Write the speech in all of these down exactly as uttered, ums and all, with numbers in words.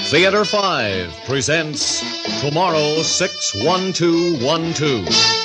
Theater five presents Tomorrow six one two one two.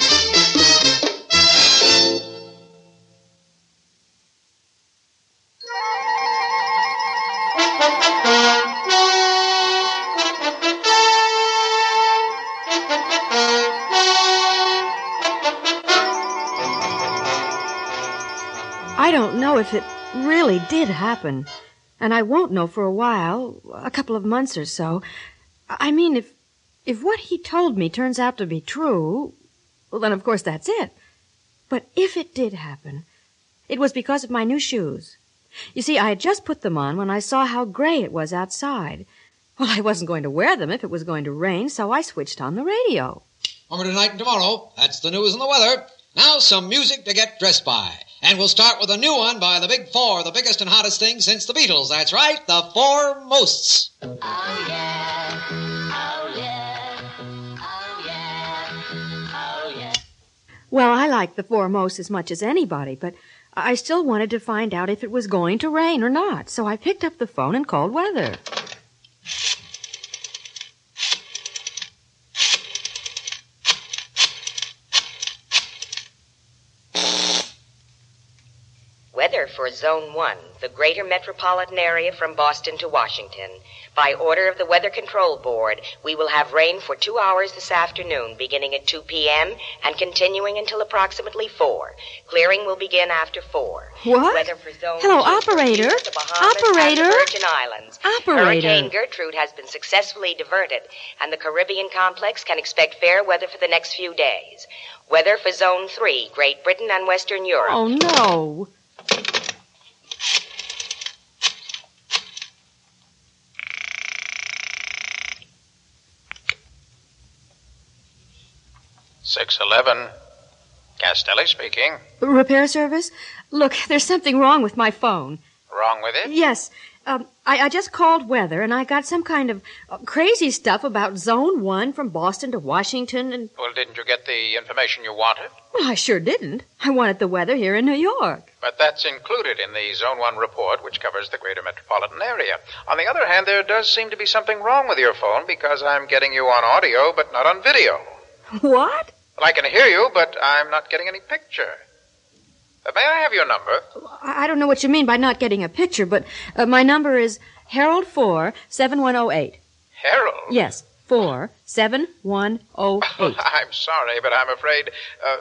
I don't know if it really did happen. And I won't know for a while, a couple of months or so. I mean, if if what he told me turns out to be true, well, then of course that's it. But if it did happen, it was because of my new shoes. You see, I had just put them on when I saw how gray it was outside. Well, I wasn't going to wear them if it was going to rain, so I switched on the radio. Over tonight and tomorrow, that's the news and the weather. Now some music to get dressed by. And we'll start with a new one by the Big Four, the biggest and hottest thing since the Beatles. That's right, the Four Mosts. Oh, yeah. Oh, yeah. Oh, yeah. Oh, yeah. Well, I like the Four Most as much as anybody, but I still wanted to find out if it was going to rain or not. So I picked up the phone and called weather. Weather for Zone one, the greater metropolitan area from Boston to Washington. By order of the Weather Control Board, we will have rain for two hours this afternoon, beginning at two p.m. and continuing until approximately four. Clearing will begin after four. What? Weather for Zone Hello, two, operator? the Bahamas Operator? and the Virgin Islands. Operator? Hurricane Gertrude has been successfully diverted, and the Caribbean complex can expect fair weather for the next few days. Weather for Zone three, Great Britain and Western Europe. Oh, no. six eleven. Castelli speaking. Repair service? Look, there's something wrong with my phone. Wrong with it? Yes. Um, I, I just called weather, and I got some kind of uh, crazy stuff about Zone one from Boston to Washington, and... Well, didn't you get the information you wanted? Well, I sure didn't. I wanted the weather here in New York. But that's included in the Zone one report, which covers the greater metropolitan area. On the other hand, there does seem to be something wrong with your phone, because I'm getting you on audio, but not on video. What? Well, I can hear you, but I'm not getting any picture. Uh, may I have your number? I I don't know what you mean by not getting a picture, but uh, my number is Harold four seven one oh eight. Harold? Yes, four seven one oh eight. I'm sorry, but I'm afraid... Uh,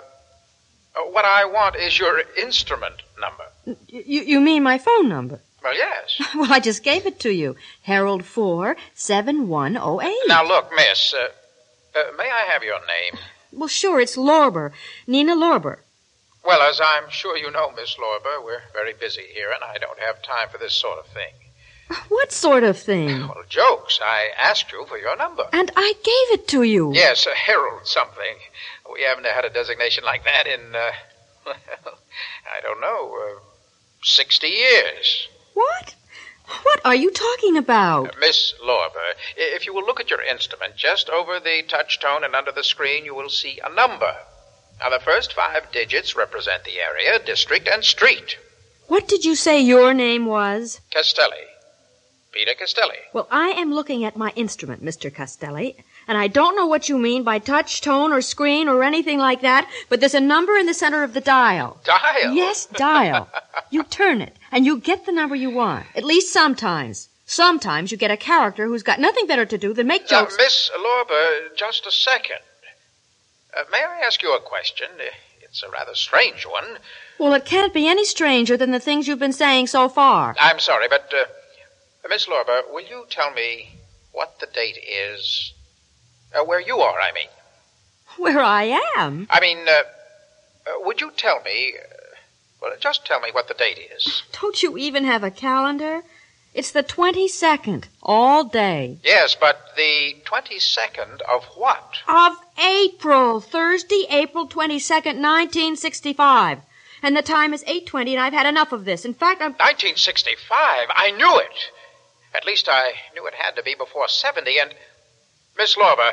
uh, what I want is your instrument number. You, you mean my phone number? Well, yes. Well, I just gave it to you. Harold four seven one oh eight. Now, look, miss, uh, uh, may I have your name? Well, sure, it's Lorber. Nina Lorber. Well, as I'm sure you know, Miss Lorber, we're very busy here, and I don't have time for this sort of thing. What sort of thing? Well, jokes. I asked you for your number. And I gave it to you. Yes, uh, Harold something. We haven't had a designation like that in, uh, well, I don't know, uh, sixty years. What? What are you talking about? Uh, Miss Lorber, if you will look at your instrument, just over the touch tone and under the screen, you will see a number. Now, the first five digits represent the area, district, and street. What did you say your name was? Castelli. Peter Castelli. Well, I am looking at my instrument, Mister Castelli, and I don't know what you mean by touch, tone, or screen, or anything like that, but there's a number in the center of the dial. Dial? Yes, dial. You turn it, and you get the number you want. At least sometimes. Sometimes you get a character who's got nothing better to do than make jokes. Uh, Miss Lorber, just a second. Uh, may I ask you a question? Uh, It's a rather strange one. Well, it can't be any stranger than the things you've been saying so far. I'm sorry, but, uh, Miss Lorber, will you tell me what the date is? Uh, where you are, I mean. Where I am? I mean, uh, uh, would you tell me, uh, well, just tell me what the date is. Don't you even have a calendar? It's the twenty-second, all day. Yes, but the twenty-second of what? Of April. Thursday, April twenty-second, nineteen sixty-five. And the time is eight twenty, and I've had enough of this. In fact, I'm... nineteen sixty-five? I knew it. At least I knew it had to be before seventy, and... Miss Lorber,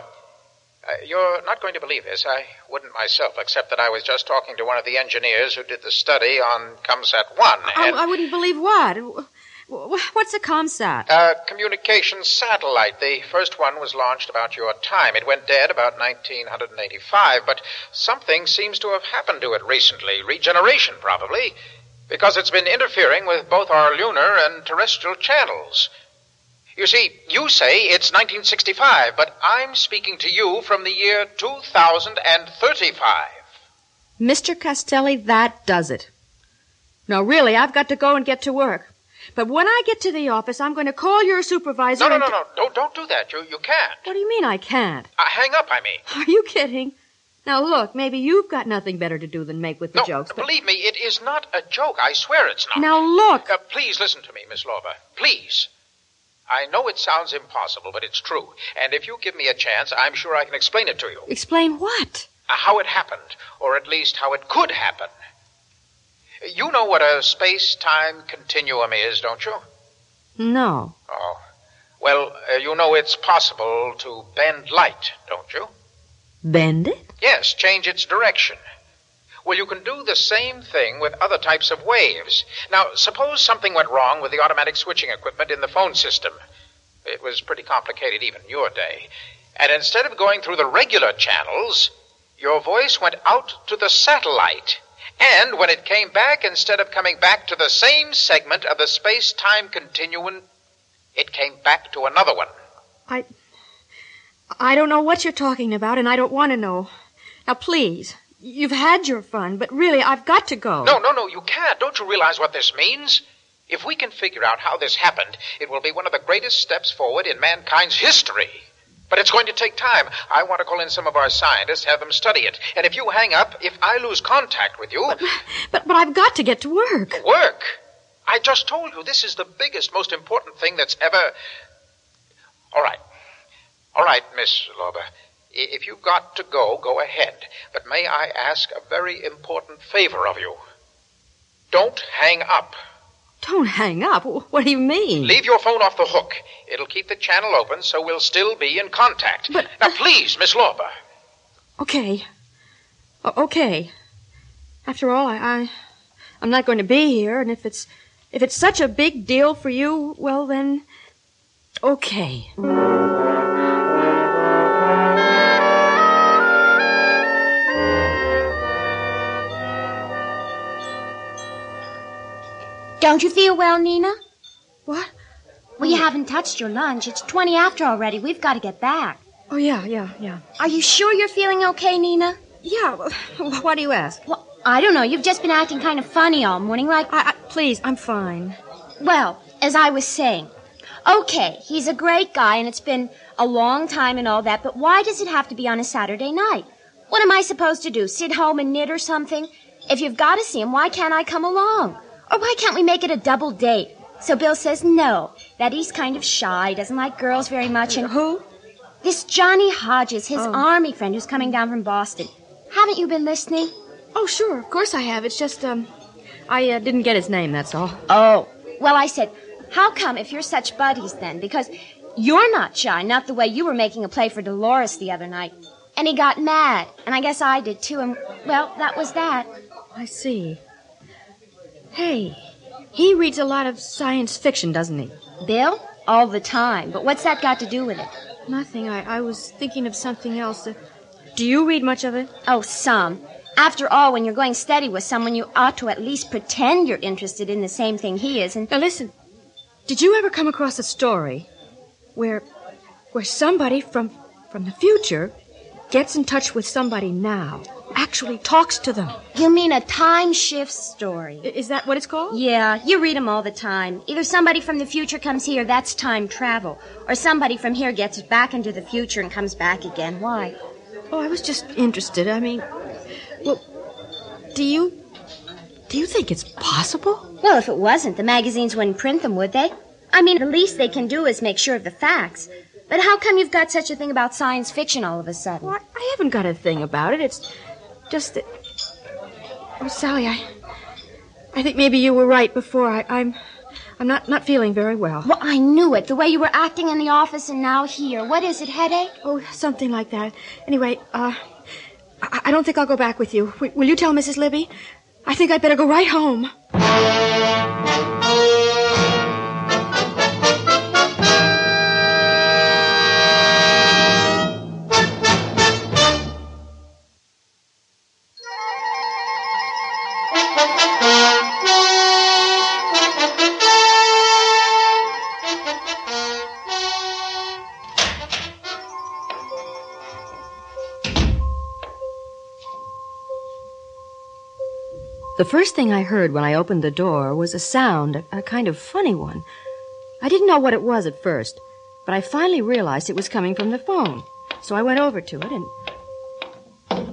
uh, you're not going to believe this. I wouldn't myself, except that I was just talking to one of the engineers who did the study on CumSat one, and... I, I wouldn't believe what? Wh- What's a ComSat? Uh, communications satellite. The first one was launched about your time. It went dead about nineteen eighty-five, but something seems to have happened to it recently. Regeneration, probably, because it's been interfering with both our lunar and terrestrial channels. You see, you say it's nineteen sixty-five, but I'm speaking to you from the year two thousand thirty-five. Mister Castelli, that does it. No, really, I've got to go and get to work. But when I get to the office, I'm going to call your supervisor. No, no, and no, t- no. Don't, don't do that. You, you can't. What do you mean I can't? Uh, hang up, I mean. Are you kidding? Now, look, maybe you've got nothing better to do than make with the no, jokes. But... believe me, it is not a joke. I swear it's not. Now, look. Uh, please listen to me, Miss Lorber. Please. I know it sounds impossible, but it's true. And if you give me a chance, I'm sure I can explain it to you. Explain what? Uh, how it happened, or at least how it could happen. You know what a space-time continuum is, don't you? No. Oh. Well, uh, you know it's possible to bend light, don't you? Bend it? Yes, change its direction. Well, you can do the same thing with other types of waves. Now, suppose something went wrong with the automatic switching equipment in the phone system. It was pretty complicated even in your day. And instead of going through the regular channels, your voice went out to the satellite. And when it came back, instead of coming back to the same segment of the space-time continuum, it came back to another one. I... I don't know what you're talking about, and I don't want to know. Now, please, you've had your fun, but really, I've got to go. No, no, no, you can't. Don't you realize what this means? If we can figure out how this happened, it will be one of the greatest steps forward in mankind's history. But it's going to take time. I want to call in some of our scientists, have them study it. And if you hang up, if I lose contact with you... But, but, but I've got to get to work. Work? I just told you this is the biggest, most important thing that's ever... All right. All right, Miss Lorber. If you've got to go, go ahead. But may I ask a very important favor of you? Don't hang up. Don't hang up? What do you mean? Leave your phone off the hook. It'll keep the channel open so we'll still be in contact. But... Now, please, Miss Lorber. Okay. O- okay. After all, I, I, I'm not going to be here, and if it's, if it's such a big deal for you, well then, okay. Don't you feel well, Nina? What? Well, you haven't touched your lunch. It's twenty after already. We've got to get back. Oh, yeah, yeah, yeah. Are you sure you're feeling okay, Nina? Yeah, well, why do you ask? Well, I don't know. You've just been acting kind of funny all morning, like... I, I, please, I'm fine. Well, as I was saying, okay, he's a great guy, and it's been a long time and all that, but why does it have to be on a Saturday night? What am I supposed to do, sit home and knit or something? If you've got to see him, why can't I come along? Or why can't we make it a double date? So Bill says no, that he's kind of shy, doesn't like girls very much, and... Who? This Johnny Hodges, his Oh. army friend who's coming down from Boston. Haven't you been listening? Oh, sure, of course I have. It's just, um, I uh, didn't get his name, that's all. Oh. Well, I said, how come if you're such buddies then? Because you're not shy, not the way you were making a play for Dolores the other night. And he got mad, and I guess I did too, and, well, that was that. I see. Hey, he reads a lot of science fiction, doesn't he? Bill? All the time. But what's that got to do with it? Nothing. I, I was thinking of something else. Uh, do you read much of it? Oh, some. After all, when you're going steady with someone, you ought to at least pretend you're interested in the same thing he is, and... Now, listen. Did you ever come across a story where where somebody from from the future gets in touch with somebody now, actually talks to them? You mean a time shift story? I- Is that what it's called? Yeah, you read them all the time. Either somebody from the future comes here, that's time travel, or somebody from here gets back into the future and comes back again. Why? Oh, I was just interested. I mean, well, do you do you think it's possible? Well, if it wasn't, the magazines wouldn't print them, would they? I mean, the least they can do is make sure of the facts. But how come you've got such a thing about science fiction all of a sudden? Well, I haven't got a thing about it. It's just that... Oh, Sally, I... I think maybe you were right before. I, I'm... I'm not, not feeling very well. Well, I knew it. The way you were acting in the office and now here. What is it, headache? Oh, something like that. Anyway, uh... I, I don't think I'll go back with you. W- will you tell Missus Libby? I think I'd better go right home. The first thing I heard when I opened the door was a sound, a, a kind of funny one. I didn't know what it was at first, but I finally realized it was coming from the phone. So I went over to it and...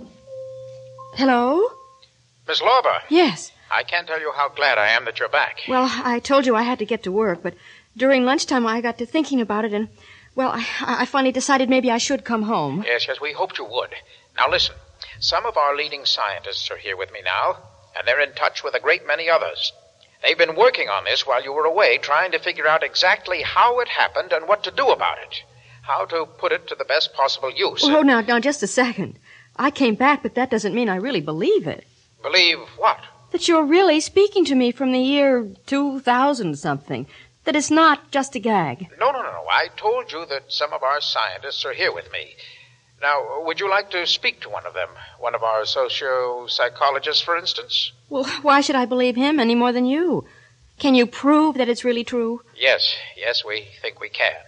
Hello? Miss Lorber. Yes. I can't tell you how glad I am that you're back. Well, I told you I had to get to work, but during lunchtime I got to thinking about it and, well, I, I finally decided maybe I should come home. Yes, yes, we hoped you would. Now listen, some of our leading scientists are here with me now, and they're in touch with a great many others. They've been working on this while you were away, trying to figure out exactly how it happened and what to do about it. How to put it to the best possible use. Oh, now, now, just a second. I came back, but that doesn't mean I really believe it. Believe what? That you're really speaking to me from the year two thousand something. That it's not just a gag. No, no, no, no. I told you that some of our scientists are here with me. Now, would you like to speak to one of them? One of our socio-psychologists, for instance? Well, why should I believe him any more than you? Can you prove that it's really true? Yes, yes, we think we can.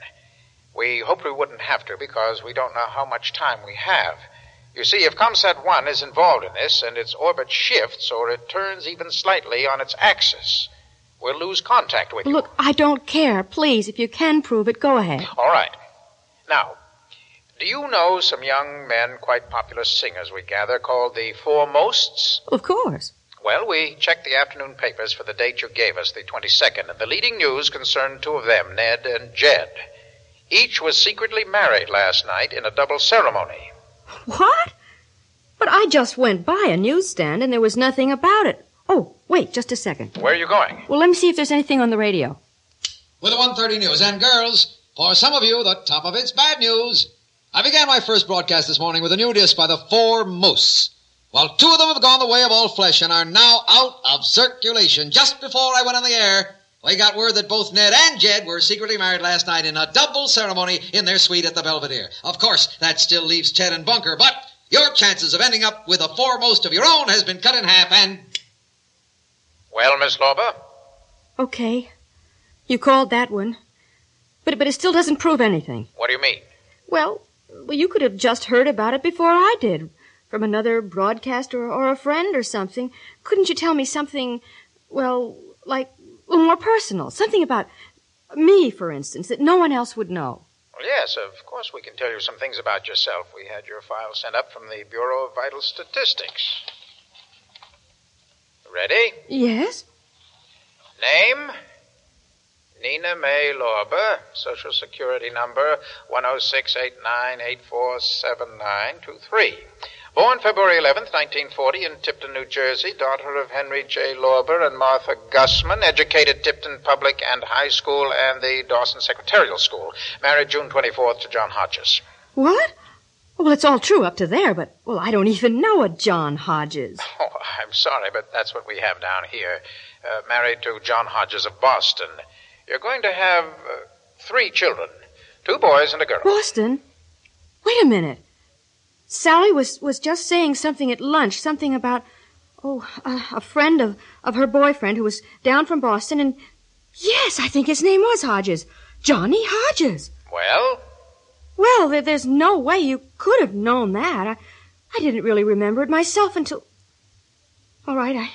We hoped we wouldn't have to because we don't know how much time we have. You see, if ComSat one is involved in this and its orbit shifts or it turns even slightly on its axis, we'll lose contact with you. Look, I don't care. Please, if you can prove it, go ahead. All right. Now, do you know some young men, quite popular singers, we gather, called the Foremosts? Of course. Well, we checked the afternoon papers for the date you gave us, the twenty-second, and the leading news concerned two of them, Ned and Jed. Each was secretly married last night in a double ceremony. What? But I just went by a newsstand and there was nothing about it. Oh, wait, just a second. Where are you going? Well, let me see if there's anything on the radio. With the one thirty news. And girls, for some of you, the top of it's bad news. I began my first broadcast this morning with a new disc by the Foremosts. Well, two of them have gone the way of all flesh and are now out of circulation. Just before I went on the air, we got word that both Ned and Jed were secretly married last night in a double ceremony in their suite at the Belvedere. Of course, that still leaves Chet and Bunker, but your chances of ending up with a foremost of your own has been cut in half and... Well, Miss Lorber? Okay. You called that one. But, but it still doesn't prove anything. What do you mean? Well, well, you could have just heard about it before I did. From another broadcaster or a friend or something. Couldn't you tell me something, well, like... Well, more personal. Something about me, for instance, that no one else would know. Well, yes, of course we can tell you some things about yourself. We had your file sent up from the Bureau of Vital Statistics. Ready? Yes? Name? Nina May Lorber. Social Security number one oh six eight nine eight four seven nine two three. Born February eleventh, nineteen forty, in Tipton, New Jersey, daughter of Henry J. Lorber and Martha Gussman, educated Tipton Public and High School and the Dawson Secretarial School. Married June twenty-fourth to John Hodges. What? Well, it's all true up to there, but, well, I don't even know a John Hodges. Oh, I'm sorry, but that's what we have down here. Uh, married to John Hodges of Boston. You're going to have uh, three children, two boys and a girl. Boston? Wait a minute. Sally was, was just saying something at lunch, something about, oh, a, a friend of, of her boyfriend who was down from Boston, and yes, I think his name was Hodges. Johnny Hodges. Well? Well, there, there's no way you could have known that. I, I didn't really remember it myself until... All right, I,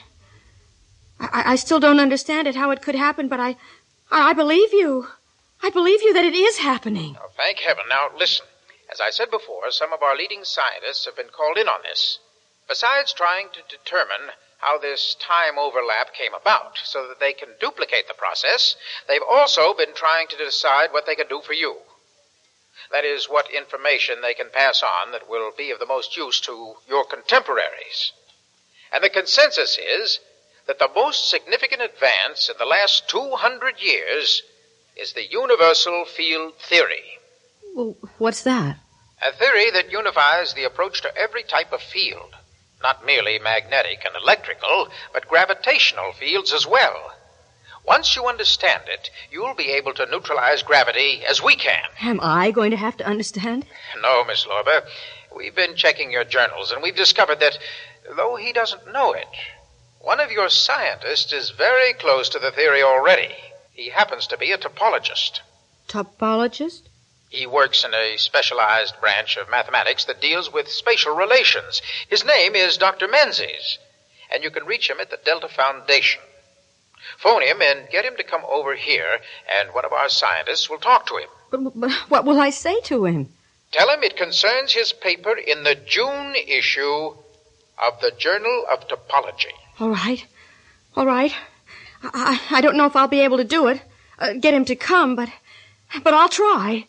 I, I still don't understand it, how it could happen, but I, I believe you. I believe you that it is happening. Oh, thank heaven. Now, listen. As I said before, some of our leading scientists have been called in on this. Besides trying to determine how this time overlap came about so that they can duplicate the process, they've also been trying to decide what they can do for you. That is, what information they can pass on that will be of the most use to your contemporaries. And the consensus is that the most significant advance in the last two hundred years is the universal field theory. Well, what's that? A theory that unifies the approach to every type of field. Not merely magnetic and electrical, but gravitational fields as well. Once you understand it, you'll be able to neutralize gravity as we can. Am I going to have to understand? No, Miss Lorber. We've been checking your journals, and we've discovered that, though he doesn't know it, one of your scientists is very close to the theory already. He happens to be a topologist. Topologist? He works in a specialized branch of mathematics that deals with spatial relations. His name is Doctor Menzies. and you can reach him at the Delta Foundation. Phone him and get him to come over here, and one of our scientists will talk to him. But, but what will I say to him? Tell him it concerns his paper in the June issue of the Journal of Topology. All right. All right. I, I don't know if I'll be able to do it. Uh, get him to come, but... But I'll try.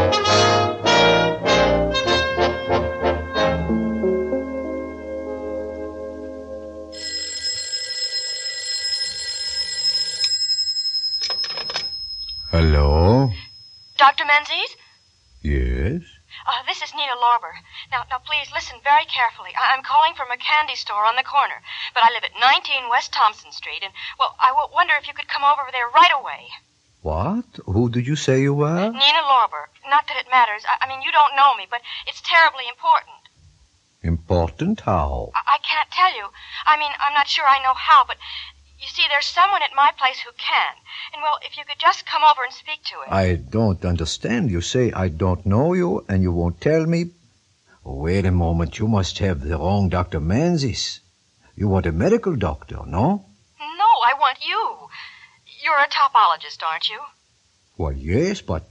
Hello? Doctor Menzies? Yes? Uh, this is Nina Lorber. Now, now, please listen very carefully. I- I'm calling from a candy store on the corner, but I live at nineteen West Thompson Street, and, well, I w- wonder if you could come over there right away. What? Who did you say you were? Nina Lorber. Not that it matters. I, I mean, you don't know me, but it's terribly important. Important how? I-, I can't tell you. I mean, I'm not sure I know how, but you see, there's someone at my place who can. And, well, if you could just come over and speak to him. I don't understand. You say I don't know you and you won't tell me? Wait a moment. You must have the wrong Doctor Menzies. You want a medical doctor, no? No, I want you. You're a topologist, aren't you? Well, yes, but...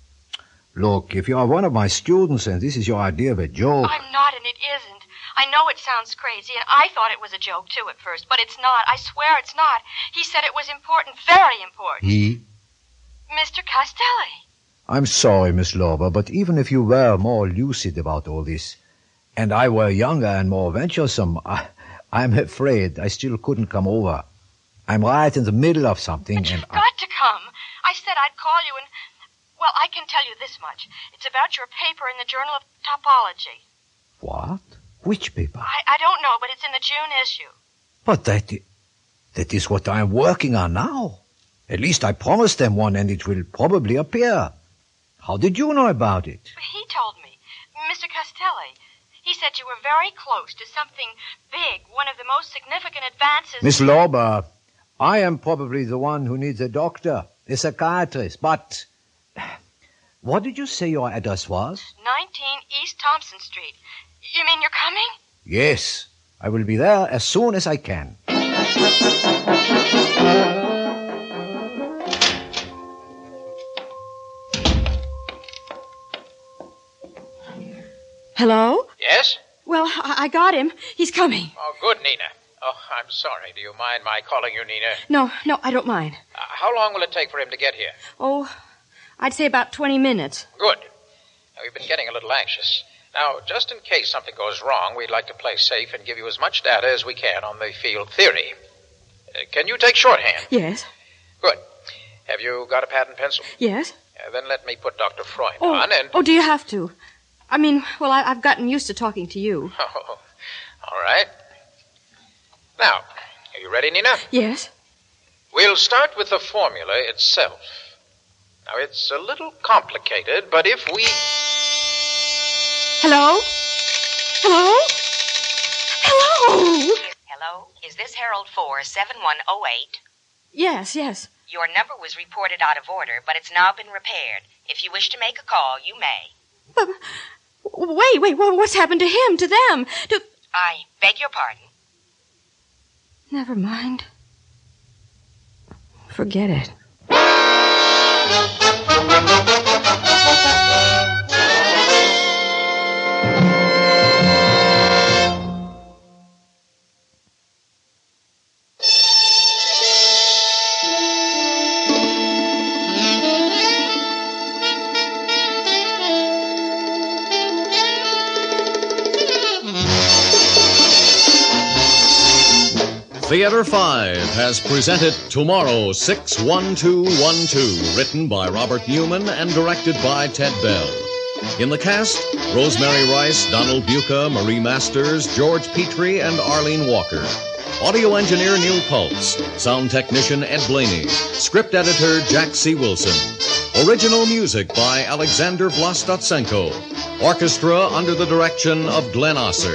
Look, if you are one of my students and this is your idea of a joke... I'm not, and it isn't. I know it sounds crazy, and I thought it was a joke, too, at first, but it's not. I swear it's not. He said it was important, very important. He? Mister Castelli. I'm sorry, Miss Lorber, but even if you were more lucid about all this, and I were younger and more venturesome, I, I'm afraid I still couldn't come over. I'm right in the middle of something, But and you've I... got to come. I said I'd call you, and, well, I can tell you this much. It's about your paper in the Journal of Topology. What? Which paper? I, I don't know, but it's in the June issue. But that, i- that is what I'm working on now. At least I promised them one, and it will probably appear. How did you know about it? He told me. Mister Castelli. He said you were very close to something big, one of the most significant advances... Miss Lorber, I am probably the one who needs a doctor, a psychiatrist, but... What did you say your address was? nineteen East Thompson Street. You mean you're coming? Yes, I will be there as soon as I can. Hello? Yes? Well, I, I got him. He's coming. Oh, good, Nina. Oh, I'm sorry. Do you mind my calling you Nina? No, no, I don't mind. Uh, how long will it take for him to get here? Oh, I'd say about twenty minutes. Good. Now, we've been getting a little anxious. Now, just in case something goes wrong, we'd like to play safe and give you as much data as we can on the field theory. Uh, can you take shorthand? Yes, Good. Have you got a pad and pencil? yes. Uh, then let me put Doctor Freund Oh, on and... oh, do you have to? I mean, well, I, I've gotten used to talking to you. Oh, all right. Now, are you ready, Nina? Yes? We'll start with the formula itself. Now, it's a little complicated, but if we... Hello? Hello? Hello? Hello? Is this Herald four seven one oh eight? Yes, yes. Your number was reported out of order, but it's now been repaired. If you wish to make a call, you may. But, wait, wait, what, what's happened to him, to them, to... I beg your pardon. Never mind. Forget it. Theater five has presented Tomorrow six one two one two, written by Robert Newman and directed by Ted Bell. In the cast, Rosemary Rice, Donald Buca, Marie Masters, George Petrie, and Arlene Walker. Audio engineer Neil Pultz. Sound technician Ed Blaney. Script editor Jack C. Wilson. Original music by Alexander Vlastotsenko. Orchestra under the direction of Glenn Osser.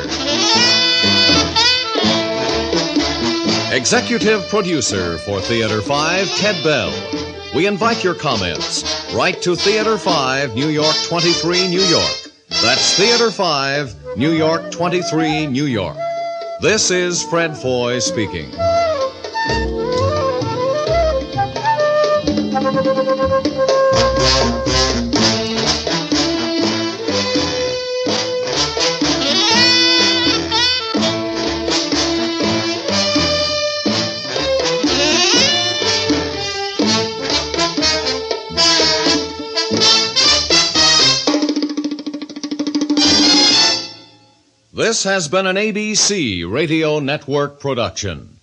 Executive producer for Theater five, Ted Bell. We invite your comments. Write to Theater five, New York twenty-three, New York. That's Theater five, New York twenty-three, New York. This is Fred Foy speaking. This has been an A B C Radio Network production.